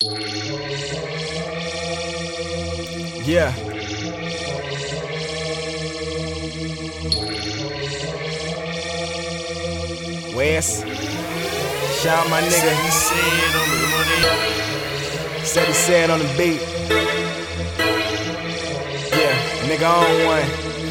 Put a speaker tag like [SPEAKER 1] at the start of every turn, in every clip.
[SPEAKER 1] Yeah. Wes, shout out my nigga. Said he said on the beat. Yeah, nigga on one.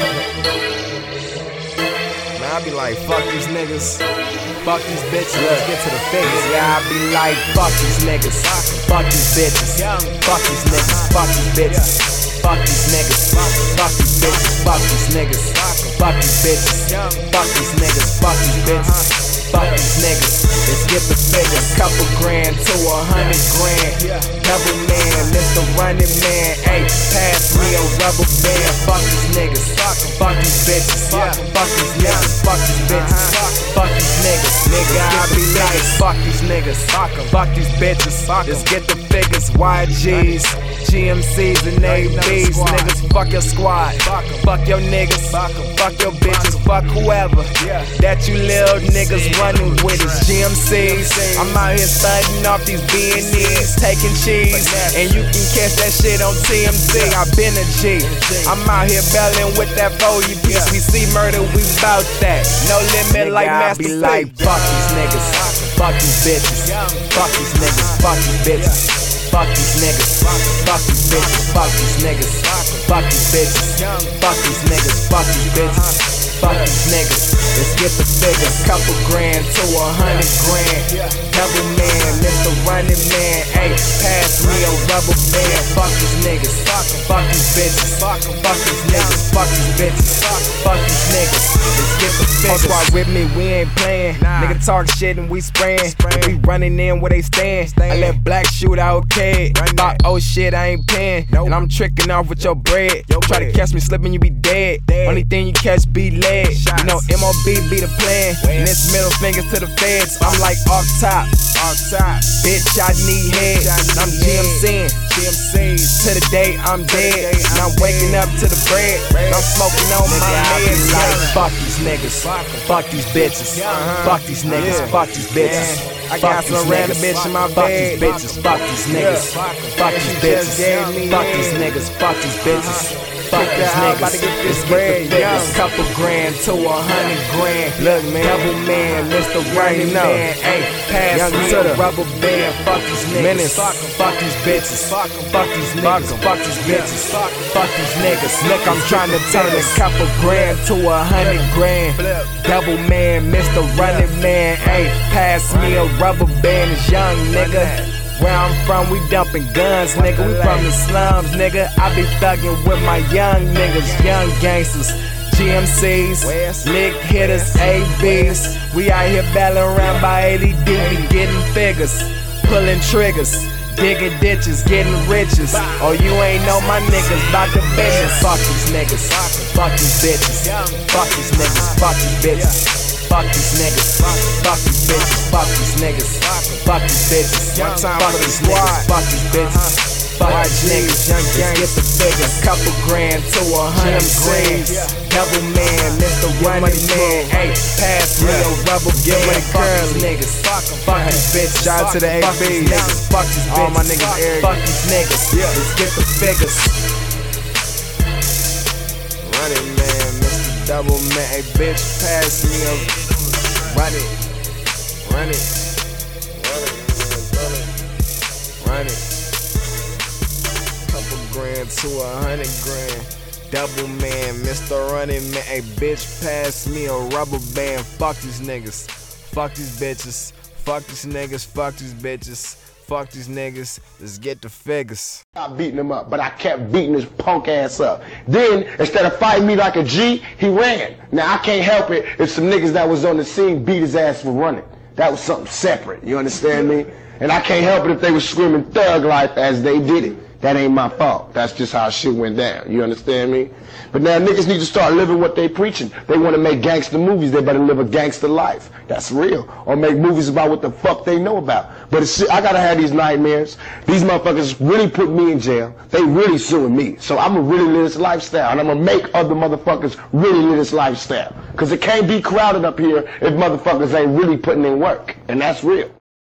[SPEAKER 1] Man, I be like, fuck these niggas. Fuck these bitches, let's get to the figures. Yeah, I be like, fuck these niggas. Fuck these bitches. Fuck these niggas. Fuck these bitches. Fuck these niggas. Fuck these bitches. Fuck these niggas. Fuck these bitches. Fuck these niggas. Fuck these bitches. Fuck these niggas. Let's get the figures. Couple grand to 100 grand. Double man, Mr. Running Man. Hey, pass me a rubber band. Fuck these niggas. Fuck these bitches. Fuck these niggas. Fuck these bitches. Fuck these niggas. Nigga, I be like, fuck these niggas. Fuck these bitches. Let's get the figures. YGs, GMCs, and ABs. Niggas, fuck your squad. Fuck your niggas. Fuck your bitches. Fuck whoever that you little niggas running with us. GMCs, I'm out here stunting off these B&Es, taking cheese, and you can catch that shit on TMZ. I been a G. I'm out here belling with that 40 piece. We see murder, we bout that. No limit, like Master P. Like, fuck these niggas. Fuck these bitches. Fuck these niggas. Fuck these bitches. Fuck these niggas. Fuck these bitches. Fuck these niggas. Fuck these bitches. Fuck these niggas. Fuck these bitches. Fuck these niggas. Let's get the figures. Couple grand to 100 grand. Double man, Mr. Running Man. Hey, pass me a rubber band. Fuck these niggas. Fuck these bitches. Fuck these niggas. Fuck these bitches. Fuck these niggas. Let's get the figures. Squad with me, we ain't playing. Nigga talk shit and we spraying. We running in where they stand. I let black shoot out kid. Thought, oh shit, I ain't paying. And I'm tricking off with your bread. Try to catch me slipping, you be dead. Only thing you catch be lead. You know MOB be the plan. And this middle fingers to the feds. I'm like off top. Bitch, I need head. I'm GMCing. To the day I'm dead. And I'm waking up to the bread. And I'm smoking on my meds. Like, fuck these niggas. Fuck these bitches. Fuck these niggas. Fuck these bitches. I got some random bitch in my bed. Fuck these bitches. Fuck these niggas. Fuck these bitches. Fuck these niggas. Fuck these bitches. Fuck these niggas. About to get this bread, couple grand to 100 grand. Look, man, double man, Mr. Running Man. Hey, pass me a rubber band. Fuck these niggas. Fuck these bitches. Fuck these niggas. Fuck these bitches. Fuck these niggas. Look, I'm trying to turn a couple grand to 100 grand. Double man, Mr. Running Man. Hey, pass me a rubber band. It's young, nigga. Where I'm from, we dumping guns, nigga. We from the slums, nigga. I be thugging with my young niggas, young gangsters. GMCs, lick hitters, ABs. We out here battling around by ADD, we getting figures, pulling triggers, digging ditches, getting riches. Oh, you ain't know my niggas bout the business. Fuck these niggas, fuck these bitches, fuck these niggas, fuck these bitches. Fuck these niggas, fuck these bitches, fuck these niggas, fuck these bitches, fuck these niggas, fuck these bitches, fuck these niggas, young gang, get the figures, couple grand to 100 grand, double man, Mr. Running Man, hey, pass me a rubber band, fuck these niggas, fuck these bitches, shout out to the ABs, fuck these bitches, all my niggas, fuck these niggas, let's get the figures. Running Man, Mr. Double Man, hey bitch, pass me a run it, couple grand to 100 grand. Double man, Mr. Running Man. Hey, bitch, pass me a rubber band. Fuck these niggas. Fuck these bitches. Fuck these niggas. Fuck these bitches. Fuck these niggas. Let's get the figures.
[SPEAKER 2] I beating him up, but I kept beating his punk ass up. Then, instead of fighting me like a G, he ran. Now, I can't help it if some niggas that was on the scene beat his ass for running. That was something separate, you understand me? And I can't help it if they was screaming thug life as they did it. That ain't my fault. That's just how shit went down, you understand me? But now niggas need to start living what they preaching. They want to make gangster movies, they better live a gangster life. That's real. Or make movies about what the fuck they know about. But it's, I gotta have these nightmares. These motherfuckers really put me in jail. They really suing me. So I'm gonna really live this lifestyle. And I'm gonna make other motherfuckers really live this lifestyle. Cause it can't be crowded up here if motherfuckers ain't really putting in work. And that's real.